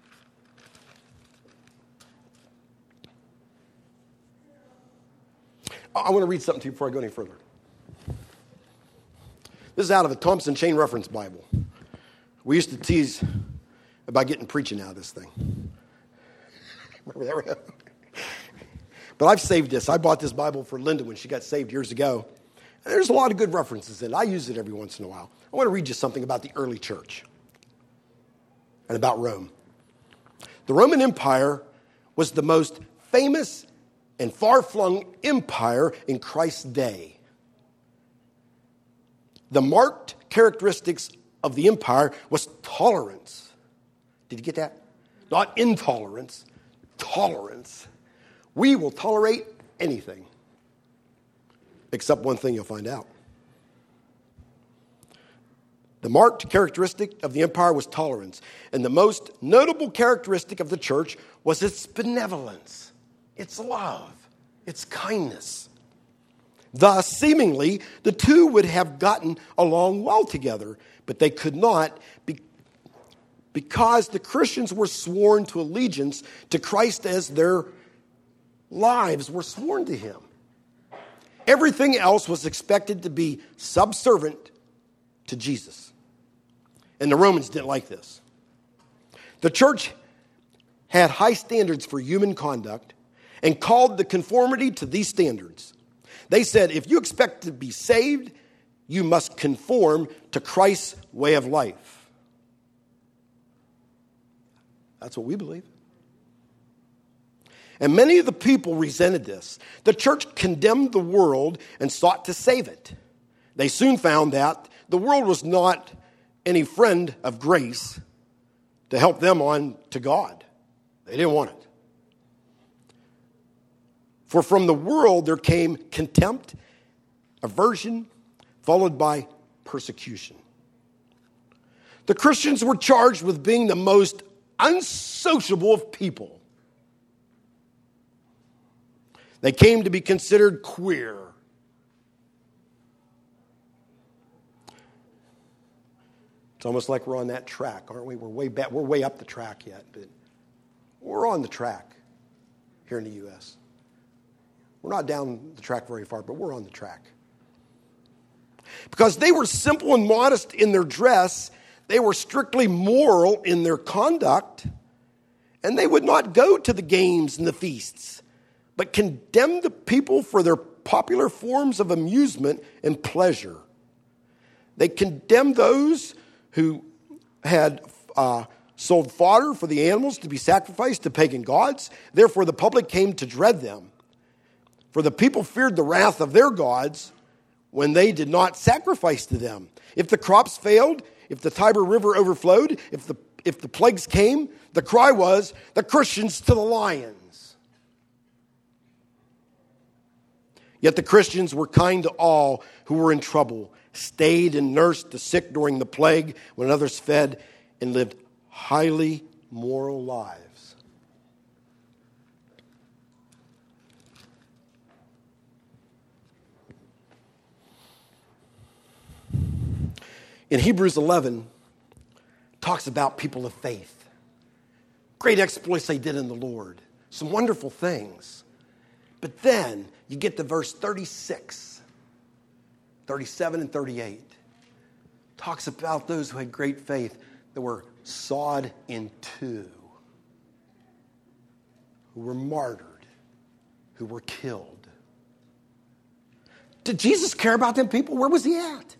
I want to read something to you before I go any further. This is out of a Thompson Chain Reference Bible. We used to tease about getting preaching out of this thing. Remember that? But I've saved this. I bought this Bible for Linda when she got saved years ago. And there's a lot of good references in it. I use it every once in a while. I want to read you something about the early church and about Rome. The Roman Empire was the most famous and far-flung empire in Christ's day. The marked characteristics of the empire was tolerance. Did you get that? Not intolerance, tolerance. We will tolerate anything, except one thing you'll find out. The marked characteristic of the empire was tolerance, and the most notable characteristic of the church was its benevolence, its love, its kindness. Thus, seemingly, the two would have gotten along well together, but they could not be, because the Christians were sworn to allegiance to Christ as their lives were sworn to him. Everything else was expected to be subservient to Jesus. And the Romans didn't like this. The church had high standards for human conduct and called the conformity to these standards. They said, if you expect to be saved, you must conform to Christ's way of life. That's what we believe. And many of the people resented this. The church condemned the world and sought to save it. They soon found that the world was not any friend of grace to help them on to God. They didn't want it. For from the world there came contempt, aversion, followed by persecution. The Christians were charged with being the most unsociable of people. They came to be considered queer. It's almost like we're on that track, aren't we? We're way back. We're way up the track yet, but we're on the track here in the U S We're not down the track very far, but we're on the track. Because they were simple and modest in their dress, they were strictly moral in their conduct, and they would not go to the games and the feasts, but condemned the people for their popular forms of amusement and pleasure. They condemned those who had uh, sold fodder for the animals to be sacrificed to pagan gods. Therefore, the public came to dread them. For the people feared the wrath of their gods when they did not sacrifice to them. If the crops failed, if the Tiber River overflowed, if the, if the plagues came, the cry was, the Christians to the lions. Yet the Christians were kind to all who were in trouble, stayed and nursed the sick during the plague when others fed, and lived highly moral lives. In Hebrews eleven, talks about people of faith. Great exploits they did in the Lord. Some wonderful things. But then you get to verse thirty-six, thirty-seven and thirty-eight. Talks about those who had great faith that were sawed in two, who were martyred, who were killed. Did Jesus care about them people? Where was he at?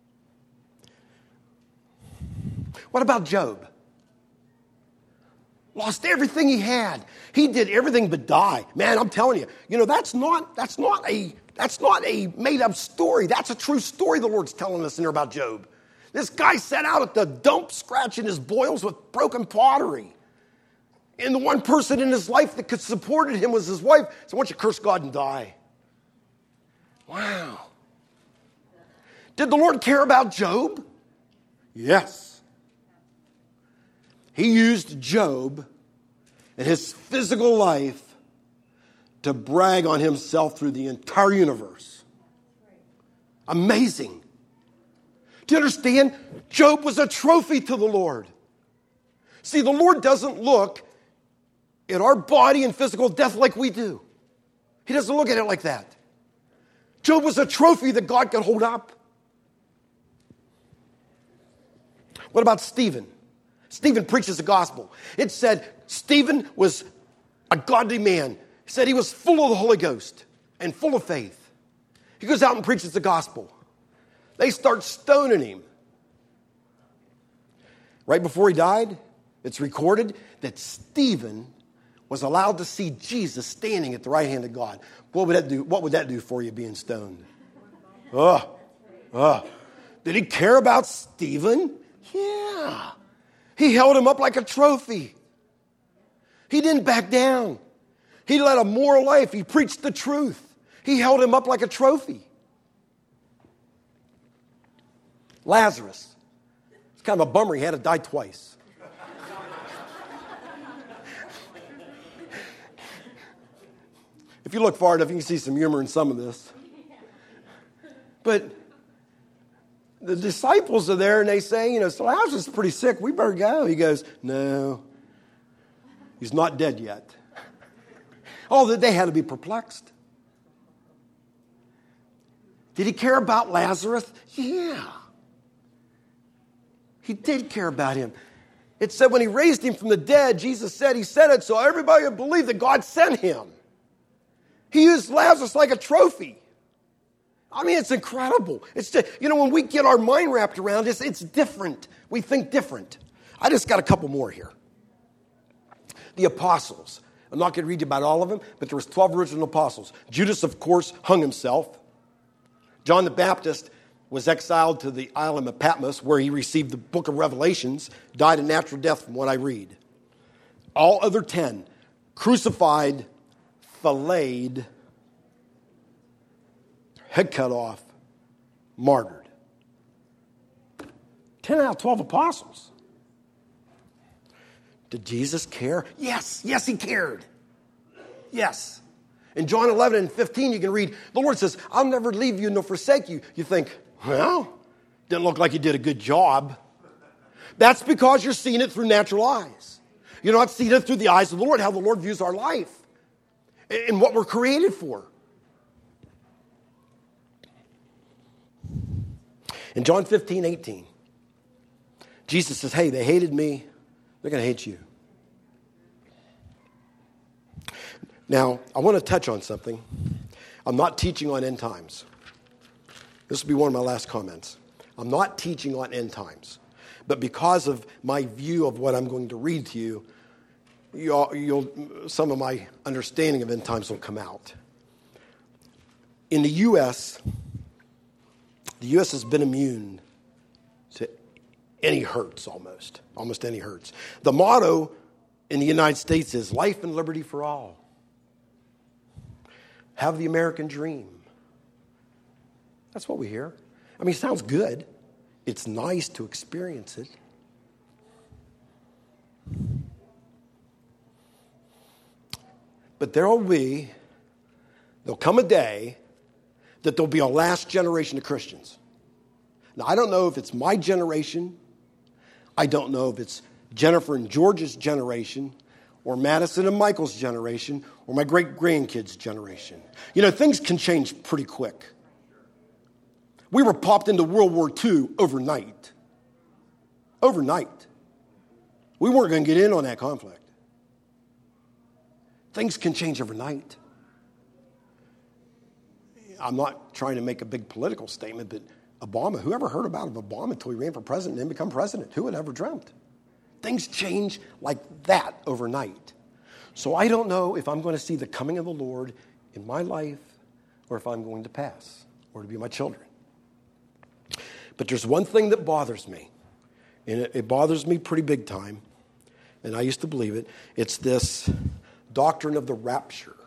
What about Job? Lost everything he had. He did everything but die. Man, I'm telling you, you know, that's not, that's not a, that's not a made-up story. That's a true story the Lord's telling us in there about Job. This guy sat out at the dump scratching his boils with broken pottery. And the one person in his life that could support him was his wife. So why don't you curse God and die? Wow. Did the Lord care about Job? Yes. He used Job and his physical life to brag on himself through the entire universe. Amazing. Do you understand? Job was a trophy to the Lord. See, the Lord doesn't look at our body and physical death like we do. He doesn't look at it like that. Job was a trophy that God could hold up. What about Stephen? Stephen preaches the gospel. It said Stephen was a godly man. He said he was full of the Holy Ghost and full of faith. He goes out and preaches the gospel. They start stoning him. Right before he died, it's recorded that Stephen was allowed to see Jesus standing at the right hand of God. What would that do? What would that do for you being stoned? Oh, oh. Did he care about Stephen? Yeah. He held him up like a trophy. He didn't back down. He led a moral life. He preached the truth. He held him up like a trophy. Lazarus. It's kind of a bummer he had to die twice. If you look far enough, you can see some humor in some of this. But the disciples are there and they say, you know, so Lazarus is pretty sick. We better go. He goes, no, he's not dead yet. Oh, that they had to be perplexed. Did he care about Lazarus? Yeah. He did care about him. It said when he raised him from the dead, Jesus said he said it so everybody would believe that God sent him. He used Lazarus like a trophy. I mean, it's incredible. It's just, you know, when we get our mind wrapped around this, it's different. We think different. I just got a couple more here. The apostles. I'm not going to read you about all of them, but there was twelve original apostles. Judas, of course, hung himself. John the Baptist was exiled to the island of Patmos, where he received the book of Revelations, died a natural death from what I read. All other ten, crucified, filleted, head cut off, martyred. ten out of twelve apostles. Did Jesus care? Yes, yes, he cared. Yes. In John eleven and fifteen, you can read, the Lord says, I'll never leave you nor forsake you. You think, well, didn't look like you did a good job. That's because you're seeing it through natural eyes. You're not seeing it through the eyes of the Lord, how the Lord views our life and what we're created for. In John fifteen, eighteen, Jesus says, hey, they hated me, they're going to hate you. Now, I want to touch on something. I'm not teaching on end times. This will be one of my last comments. I'm not teaching on end times. But because of my view of what I'm going to read to you, you'll, you'll, some of my understanding of end times will come out. In the U S, the U S has been immune to any hurts almost, almost any hurts. The motto in the United States is life and liberty for all. Have the American dream. That's what we hear. I mean, it sounds good. It's nice to experience it. But there will be, there'll come a day that there'll be a last generation of Christians. Now, I don't know if it's my generation. I don't know if it's Jennifer and George's generation, or Madison and Michael's generation, or my great-grandkids' generation. You know, things can change pretty quick. We were popped into World War Two overnight. Overnight. We weren't going to get in on that conflict. Things can change overnight. I'm not trying to make a big political statement, but Obama, who ever heard about Obama until he ran for president and then become president? Who had ever dreamt? Things change like that overnight. So I don't know if I'm going to see the coming of the Lord in my life or if I'm going to pass or to be my children. But there's one thing that bothers me, and it, it bothers me pretty big time, and I used to believe it. It's this doctrine of the rapture.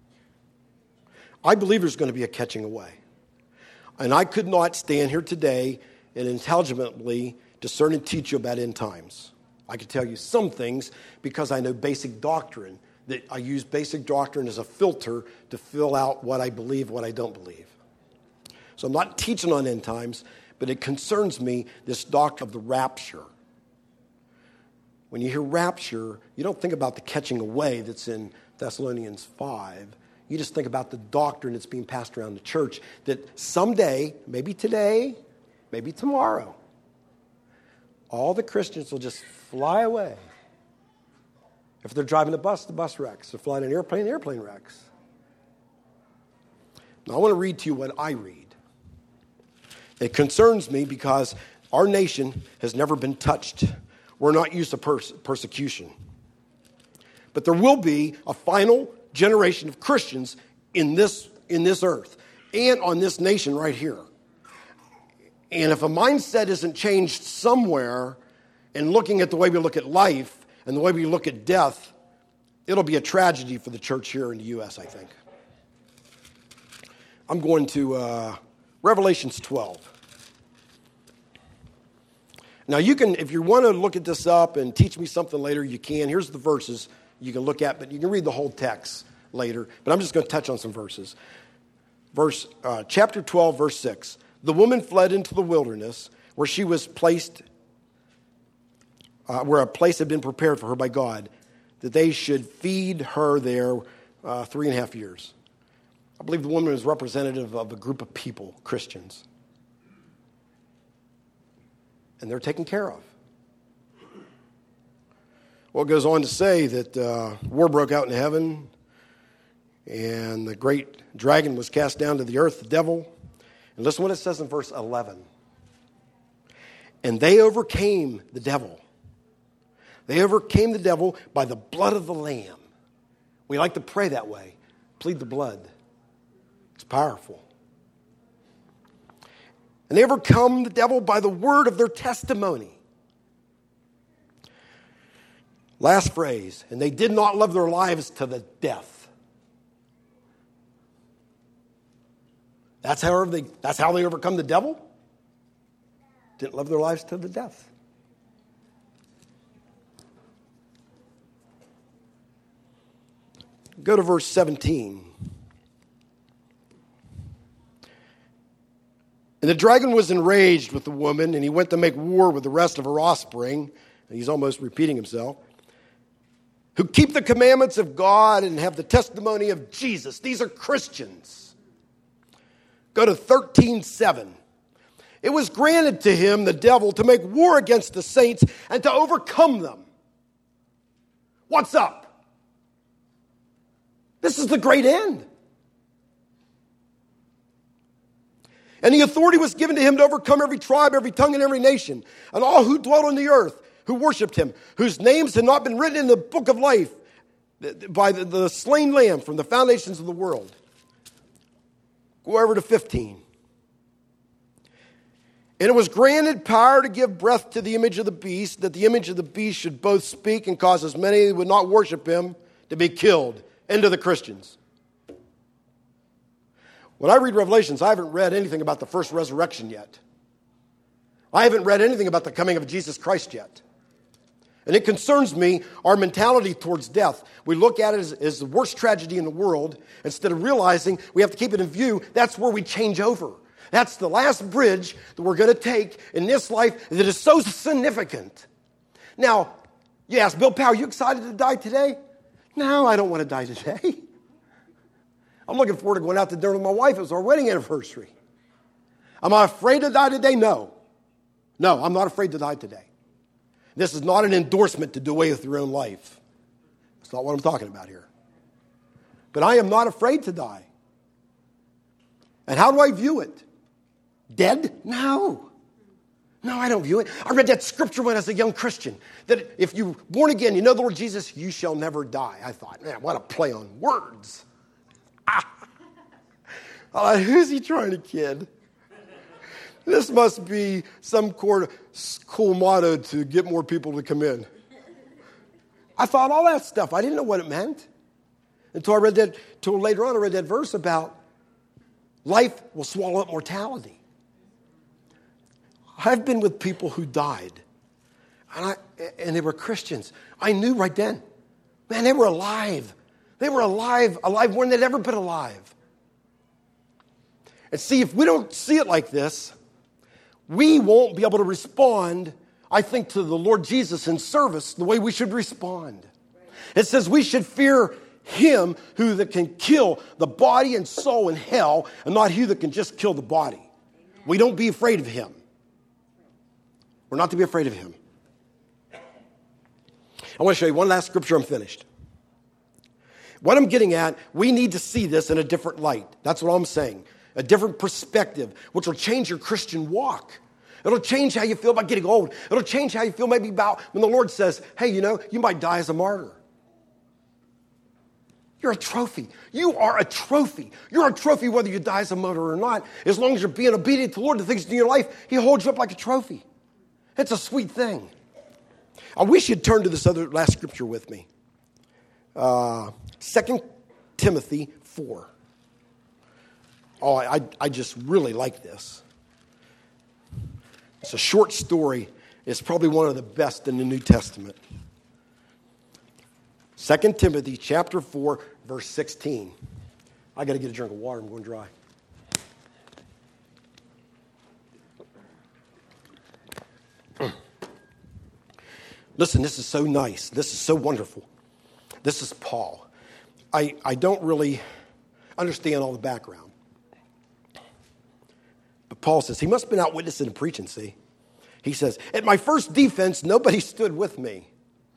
I believe there's going to be a catching away. And I could not stand here today and intelligently discern and teach you about end times. I could tell you some things because I know basic doctrine, that I use basic doctrine as a filter to fill out what I believe, what I don't believe. So I'm not teaching on end times, but it concerns me, this doctrine of the rapture. When you hear rapture, you don't think about the catching away that's in Thessalonians five. You just think about the doctrine that's being passed around the church that someday, maybe today, maybe tomorrow, all the Christians will just fly away. If they're driving a bus, the bus wrecks. If they're flying an airplane, the airplane wrecks. Now, I want to read to you what I read. It concerns me because our nation has never been touched. We're not used to pers- persecution. But there will be a final generation of Christians in this, in this earth and on this nation right here. And if a mindset isn't changed somewhere and looking at the way we look at life and the way we look at death, it'll be a tragedy for the church here in the U S, I think. I'm going to uh, Revelations twelve. Now, you can, if you want to look at this up and teach me something later, you can. Here's the verses you can look at, but you can read the whole text later. But I'm just going to touch on some verses. Verse, uh, chapter twelve, verse six. The woman fled into the wilderness where she was placed, uh, where a place had been prepared for her by God, that they should feed her there uh, three and a half years. I believe the woman is representative of a group of people, Christians. And they're taken care of. Well, it goes on to say that uh, war broke out in heaven, and the great dragon was cast down to the earth, the devil. And listen to what it says in verse eleven. And they overcame the devil. They overcame the devil by the blood of the Lamb. We like to pray that way. Plead the blood. It's powerful. And they overcome the devil by the word of their testimony. Last phrase. And they did not love their lives to the death. That's how they, that's how they overcome the devil? Didn't love their lives to the death. Go to verse seventeen. And the dragon was enraged with the woman, and he went to make war with the rest of her offspring. And he's almost repeating himself. Who keep the commandments of God and have the testimony of Jesus. These are Christians. Go to thirteen seven. It was granted to him, the devil, to make war against the saints and to overcome them. What's up? This is the great end. And the authority was given to him to overcome every tribe, every tongue, and every nation, and all who dwelt on the earth, who worshipped him, whose names had not been written in the book of life by the, the slain lamb from the foundations of the world. Go over to fifteen. And it was granted power to give breath to the image of the beast, that the image of the beast should both speak and cause as many who would not worship him to be killed. End of the Christians. When I read Revelations, I haven't read anything about the first resurrection yet. I haven't read anything about the coming of Jesus Christ yet. And it concerns me, our mentality towards death. We look at it as, as the worst tragedy in the world, instead of realizing we have to keep it in view. That's where we change over. That's the last bridge that we're going to take in this life that is so significant. Now, you ask, Bill Powell, you excited to die today? No, I don't want to die today. I'm looking forward to going out to dinner with my wife. It was our wedding anniversary. Am I afraid to die today? No. No, I'm not afraid to die today. This is not an endorsement to do away with your own life. That's not what I'm talking about here. But I am not afraid to die. And how do I view it? Dead? No. No, I don't view it. I read that scripture when I was a young Christian, that if you're born again, you know the Lord Jesus, you shall never die. I thought, man, what a play on words. Ah. Uh, who's he trying to kid? This must be some cool motto to get more people to come in. I thought all that stuff. I didn't know what it meant until I read that, until later on I read that verse about life will swallow up mortality. I've been with people who died, and, I, and they were Christians. I knew right then, man, they were alive. They were alive, alive more than they'd ever been alive. And see, if we don't see it like this, we won't be able to respond, I think, to the Lord Jesus in service the way we should respond. It says we should fear him who that can kill the body and soul in hell, and not he that can just kill the body. We don't be afraid of him. We're not to be afraid of him. I want to show you one last scripture. I'm finished. What I'm getting at, we need to see this in a different light. That's what I'm saying. A different perspective, which will change your Christian walk. It'll change how you feel about getting old. It'll change how you feel maybe about when the Lord says, hey, you know, you might die as a martyr. You're a trophy. You are a trophy. You're a trophy whether you die as a martyr or not. As long as you're being obedient to the Lord, the things in your life, he holds you up like a trophy. It's a sweet thing. I wish you'd turn to this other last scripture with me. Uh, Second Timothy four. Oh, I, I just really like this. It's a short story. It's probably one of the best in the New Testament. Second Timothy chapter four, verse sixteen. I got to get a drink of water. I'm going dry. Listen, this is so nice. This is so wonderful. This is Paul. I, I don't really understand all the background. But Paul says, he must have been out witnessing and preaching, see? He says, at my first defense, nobody stood with me.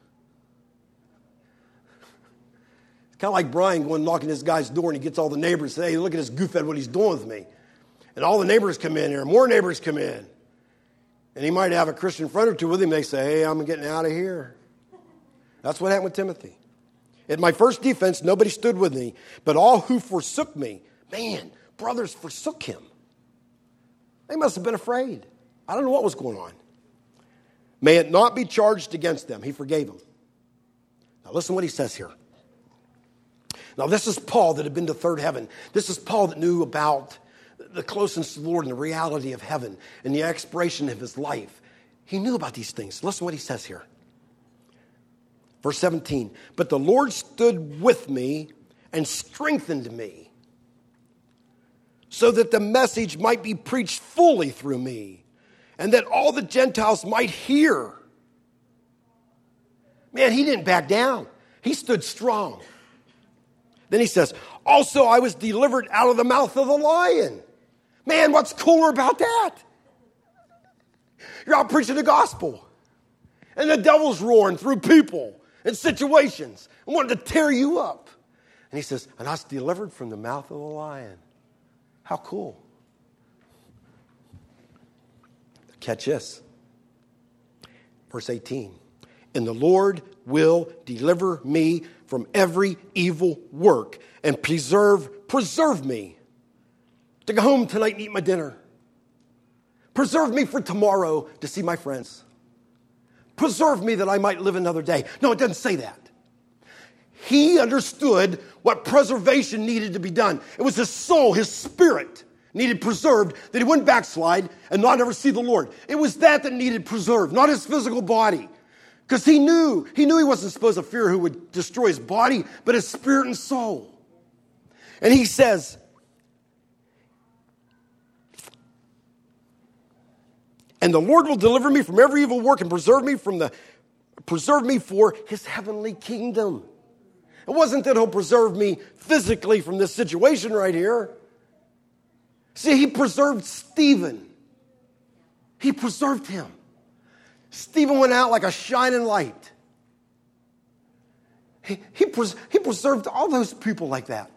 It's kind of like Brian going knocking this guy's door and he gets all the neighbors and say, hey, look at this goofhead, what he's doing with me. And all the neighbors come in here, more neighbors come in. And he might have a Christian friend or two with him. They say, hey, I'm getting out of here. That's what happened with Timothy. At my first defense, nobody stood with me, but all who forsook me, man, brothers forsook him. They must have been afraid. I don't know what was going on. May it not be charged against them. He forgave them. Now listen to what he says here. Now this is Paul that had been to third heaven. This is Paul that knew about the closeness to the Lord and the reality of heaven and the expiration of his life. He knew about these things. Listen to what he says here. Verse seventeen, but the Lord stood with me and strengthened me so that the message might be preached fully through me and that all the Gentiles might hear. Man, he didn't back down. He stood strong. Then he says, also I was delivered out of the mouth of the lion. Man, what's cooler about that? You're out preaching the gospel. And the devil's roaring through people and situations and wanting to tear you up. And he says, and I was delivered from the mouth of the lion. How cool. Catch this. Verse eighteen. And the Lord will deliver me from every evil work and preserve, preserve me to go home tonight and eat my dinner. Preserve me for tomorrow to see my friends. Preserve me that I might live another day. No, it doesn't say that. He understood what preservation needed to be done. It was his soul, his spirit needed preserved, that he wouldn't backslide and not ever see the Lord. It was that that needed preserved, not his physical body. Because he knew, he knew he wasn't supposed to fear who would destroy his body, but his spirit and soul. And he says, and the Lord will deliver me from every evil work and preserve me from the, preserve me for his heavenly kingdom. It wasn't that he'll preserve me physically from this situation right here. See, he preserved Stephen. He preserved him. Stephen went out like a shining light. He, he, pres- he preserved all those people like that.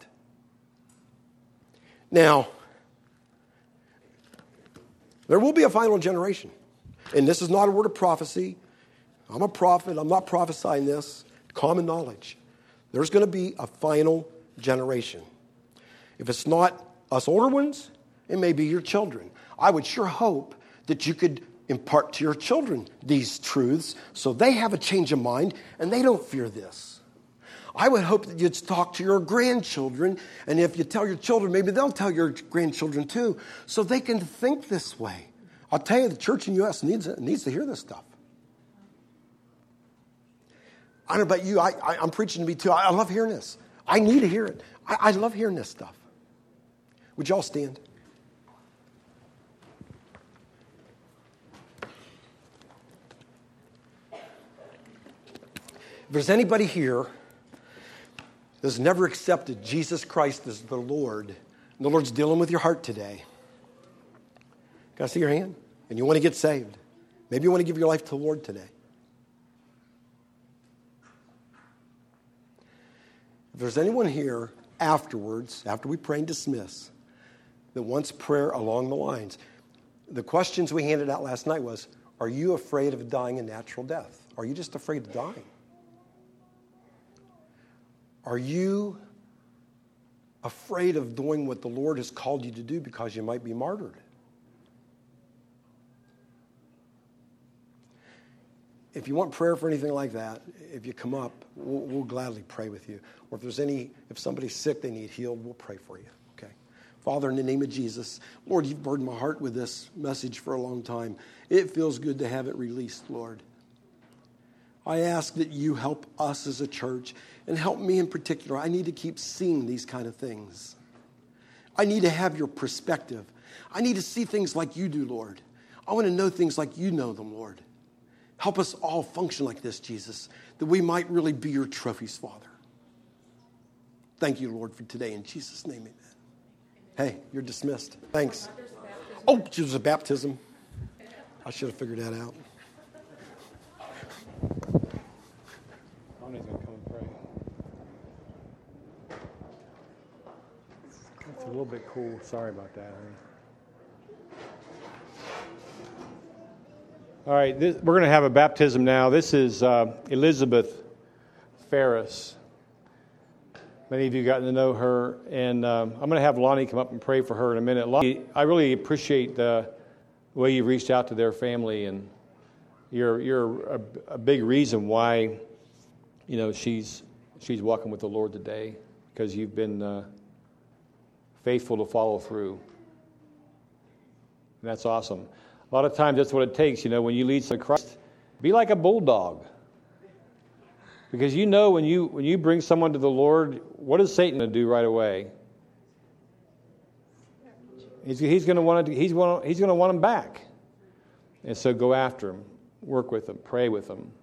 Now, there will be a final generation. and this is not a word of prophecy. I'm a prophet. I'm not prophesying this. Common knowledge. There's going to be a final generation. If it's not us older ones, it may be your children. I would sure hope that you could impart to your children these truths so they have a change of mind and they don't fear this. I would hope that you'd talk to your grandchildren, and if you tell your children, maybe they'll tell your grandchildren too, so they can think this way. I'll tell you, the church in the U S needs, needs to hear this stuff. I don't know about you, I, I, I'm preaching to me too. I, I love hearing this. I need to hear it. I, I love hearing this stuff. Would y'all stand? If there's anybody here that's never accepted Jesus Christ as the Lord, and the Lord's dealing with your heart today, can I see your hand? And you want to get saved. Maybe you want to give your life to the Lord today. If there's anyone here afterwards, after we pray and dismiss, that wants prayer along the lines, the questions we handed out last night was, are you afraid of dying a natural death? Are you just afraid of dying? Are you afraid of doing what the Lord has called you to do because you might be martyred? If you want prayer for anything like that, if you come up, we'll, we'll gladly pray with you. Or if there's any, if somebody's sick, they need healed, we'll pray for you. Okay. Father, in the name of Jesus, Lord, you've burdened my heart with this message for a long time. It feels good to have it released, Lord. I ask that you help us as a church and help me in particular. I need to keep seeing these kind of things. I need to have your perspective. I need to see things like you do, Lord. I want to know things like you know them, Lord. Help us all function like this, Jesus, that we might really be your trophies, Father. Thank you, Lord, for today. In Jesus' name, amen. Hey, you're dismissed. Thanks. Oh, there's a baptism. I should have figured that out. Tony's going to come and pray. It's a little bit cool. Sorry about that, honey. All right, this, we're going to have a baptism now. This is uh, Elizabeth Ferris. Many of you gotten to know her, and um, I'm going to have Lonnie come up and pray for her in a minute. Lonnie, I really appreciate the way you reached out to their family, and you're you're a, a big reason why, you know, she's she's walking with the Lord today, because you've been uh, faithful to follow through, and that's awesome. A lot of times that's what it takes, you know, when you lead someone to Christ, be like a bulldog. Because you know when you when you bring someone to the Lord, what is Satan going to do right away? He's, he's going to want to he's want he's going to want them back. And so go after them, work with them, pray with them.